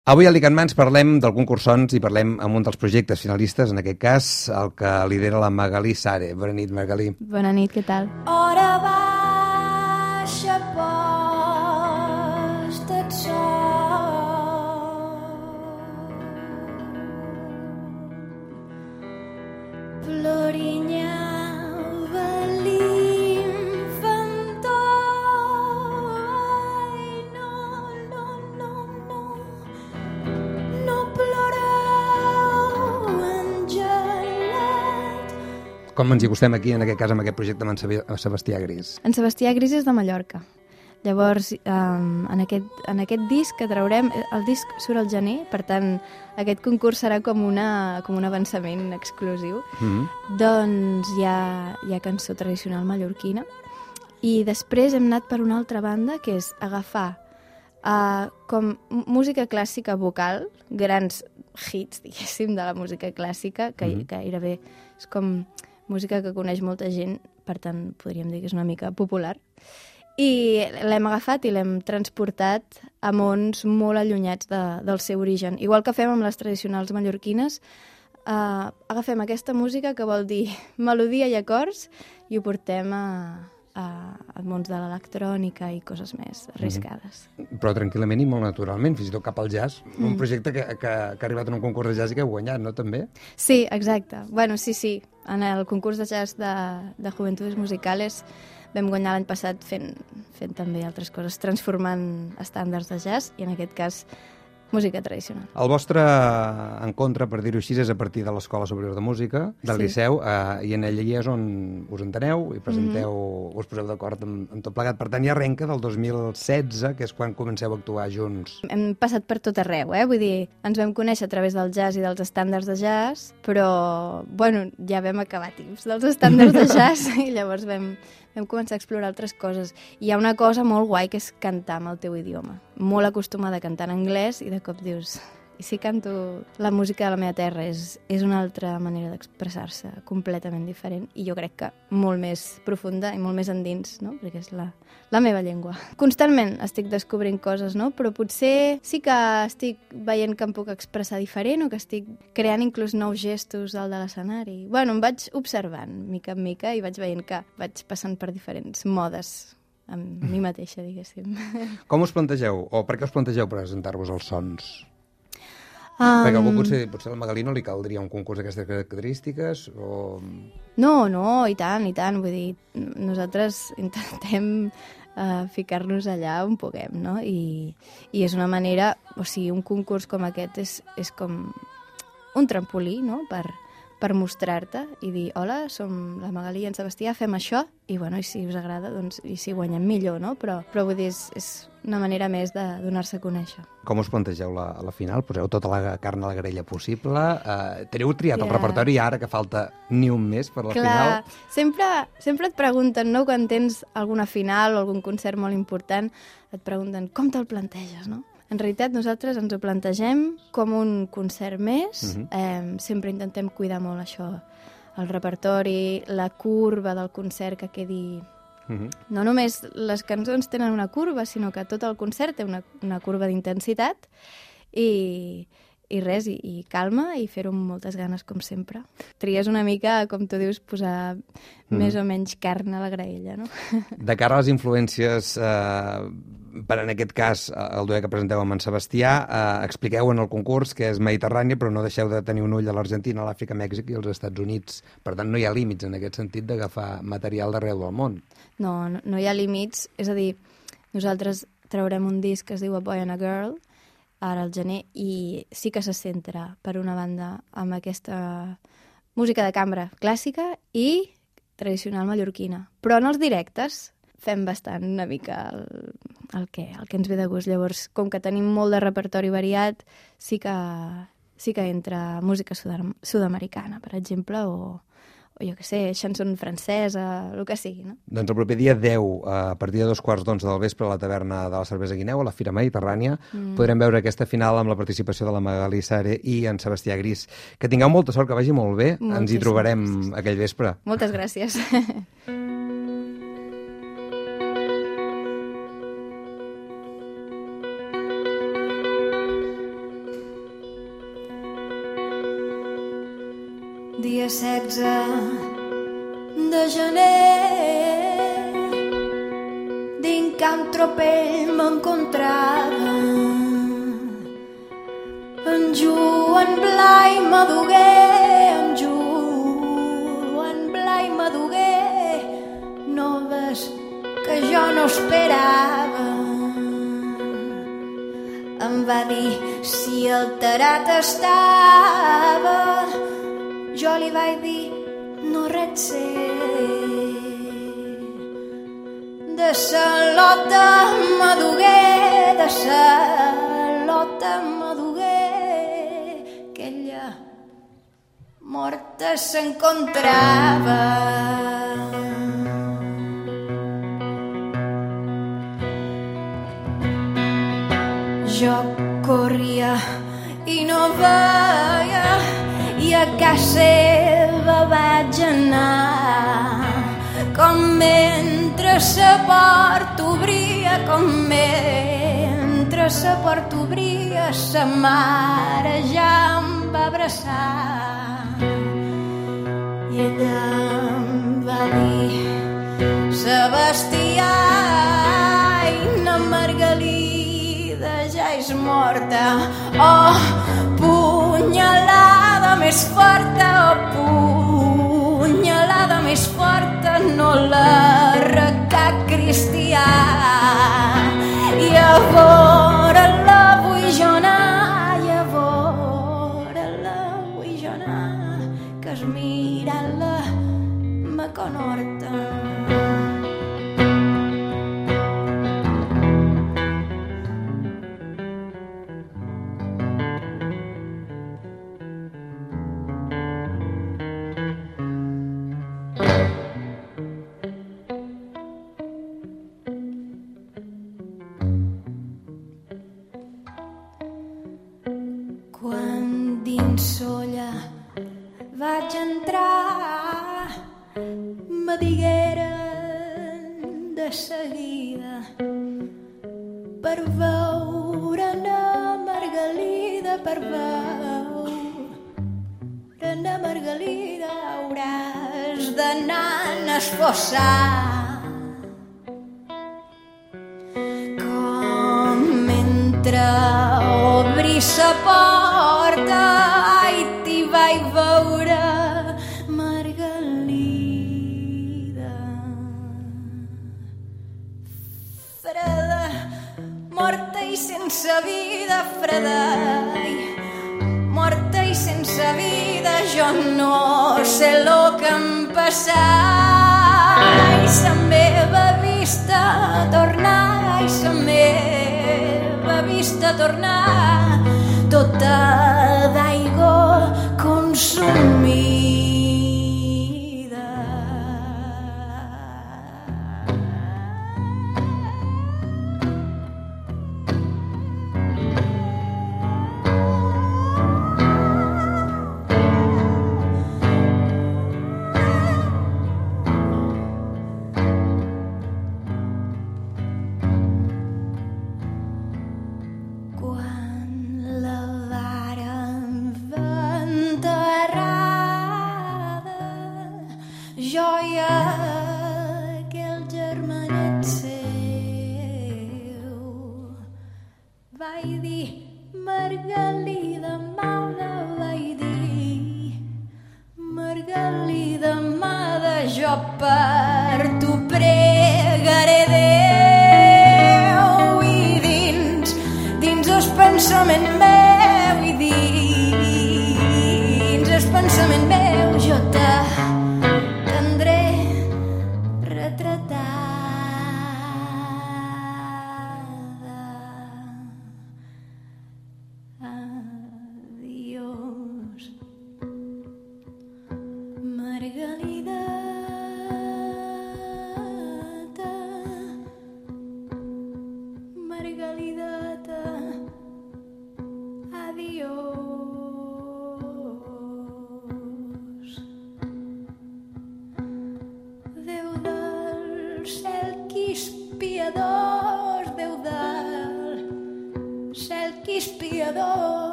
Avui a Licantmans parlem del concursons i parlem amb un dels projectes finalistes, en aquest cas el que lidera la Magalí Sare. Bona nit, Magalí. Bona nit, què tal? Hora baixa posta et sol, plorinyava l'infantó. Ai, no ploreu, angelet. Com ens hi acostem aquí, en aquest cas, amb aquest projecte amb en Sebastià Gris? En Sebastià Gris és de Mallorca. Llavors, en aquest disc que traurem, el disc surt al gener, per tant, aquest concurs serà com un avançament exclusiu. Doncs hi ha cançó tradicional mallorquina. I després hem anat per una altra banda, que és agafar com música clàssica vocal, grans hits, diguéssim, de la música clàssica, que gairebé és com música que coneix molta gent, per tant, podríem dir que és una mica popular. I l'hem agafat i l'hem transportat a mons molt allunyats del seu origen. Igual que fem amb les tradicionals mallorquines, agafem aquesta música que vol dir melodia i acords i ho portem a mons de l'electrònica i coses més arriscades. Però tranquil·lament i molt naturalment, fins i tot cap al jazz. Un projecte que ha arribat en un concurs de jazz i que ha guanyat, no, també? Sí, exacte. Bueno, sí. En el concurs de jazz de Juventudes Musicales vam guanyar l'any passat fent també altres coses, transformant estàndards de jazz i en aquest cas música tradicional. El vostre encontre, per dir-ho així, és a partir de l'Escola Superior de Música, del Liceu, i en ella és on us enteneu i presenteu, us poseu d'acord amb tot plegat. Per tant, ja arrenca del 2016, que és quan comenceu a actuar junts. Hem passat per tot arreu, vull dir, ens vam conèixer a través del jazz i dels estàndards de jazz, però, bueno, ja vam acabar tips dels estàndards de jazz i llavors vam començar a explorar altres coses. I hi ha una cosa molt guai que és cantar amb el teu idioma. Molt acostumada a cantar en anglès i de cop dius, i si canto la música de la meva terra és una altra manera d'expressar-se completament diferent i jo crec que molt més profunda i molt més endins, no? Perquè és la meva llengua. Constantment estic descobrint coses, no? Però potser sí que estic veient que em puc expressar diferent o que estic creant inclús nous gestos al de l'escenari. Bueno, em vaig observant mica en mica i vaig veient que vaig passant per diferents modes amb mi mateixa, diguéssim. Com us plantegeu, o per què us plantegeu presentar-vos als sons? Perquè algú potser a la Magalí no li caldria un concurs d'aquestes característiques, o... No, i tant. Vull dir, nosaltres intentem ficar-nos allà on puguem, no? I és una manera, o sigui, un concurs com aquest és com un trampolí, no?, per mostrar-te i dir, hola, som la Magalí i en Sebastià, fem això, i bueno, i si us agrada, doncs, i si guanyem millor, no? Però vull dir, és una manera més de donar-se a conèixer. Com us plantegeu a la final? Poseu tota la carn a la graella possible? Teniu triat el repertori ara que falta ni un mes per la final? Sempre et pregunten, no?, quan tens alguna final o algun concert molt important, et pregunten com te'l planteges, no? En realitat, nosaltres ens ho plantegem com un concert més. Sempre intentem cuidar molt això, el repertori, la curva del concert que quedi... No només les cançons tenen una curva, sinó que tot el concert té una curva d'intensitat i res, i calma, i fer-ho amb moltes ganes, com sempre. Tries una mica, com tu dius, posar més o menys carn a la graella, no? De cara a les influències, per en aquest cas, el duet que presenteu amb en Sebastià, expliqueu en el concurs que és mediterrània, però no deixeu de tenir un ull a l'Argentina, l'Àfrica, Mèxic i els Estats Units. Per tant, no hi ha límits en aquest sentit d'agafar material d'arreu del món. No hi ha límits. És a dir, nosaltres traurem un disc que es diu A Boy and a Girl, ara al gener, i sí que se centra, per una banda, amb aquesta música de cambra clàssica i tradicional mallorquina. Però en els directes fem bastant una mica el que ens ve de gust. Llavors, com que tenim molt de repertori variat, sí que entra música sud-americana, per exemple, o jo què sé, chanson francesa, el que sigui, no? Doncs el proper dia 10, a partir de 2:15 del vespre, a la taverna de la Cervesa Guineu, a la Fira Mediterrània, podrem veure aquesta final amb la participació de la Magalí Sare i en Sebastià Gris. Que tingueu molta sort, que vagi molt bé. Ens hi trobarem aquell vespre. Moltes gràcies. dia 16 de gener, dins Camp Tropell m'encontrava en Joan Blai Maduguer, en Joan Blai Maduguer, noves que jo no esperava. Em va dir si alterat estava, jo li vaig dir no res sé. De sa Lota Maduguer, de sa Lota Maduguer, que ella morta s'encontrava. Jo corria i no veia, i a casa seva vaig anar, com mentre sa porta obria, com mentre sa porta obria, sa mare ja em va abraçar. I ella em va dir: Sebastià, na Margalida ja és morta. Oh, punyalada més forta, oh, punyalada més forta, no la recà cristià. I a vora-la vull jo anar, i a vora-la vull jo anar, que es mirant-la me conhorta. Vaig entrar, me digueren de seguida, per veure-ne Margalida, per veure-ne Margalida hauràs d'anar a esfossar. Com mentre obri sa porta, ai, t'hi vaig veure Margalida. Freda, morta i sense vida, freda, morta i sense vida, jo no sé lo que em passa. Ai, sa meva vista tornar, ai, sa meva vista tornar, tota d'aigua consumida.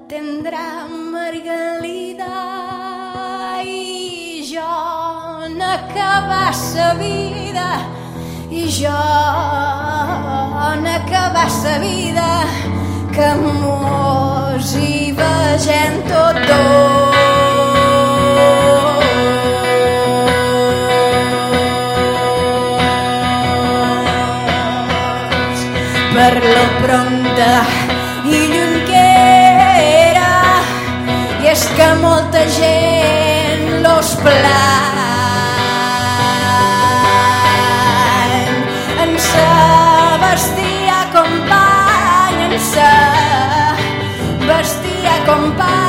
tendrà Margalida i jo n'acabar sa vida i jo n'acabar sa vida que mos hi vegem tot dos. Per lo prompte i lluny que era i és que molta gent los plany en sa vestia company en sa vestia company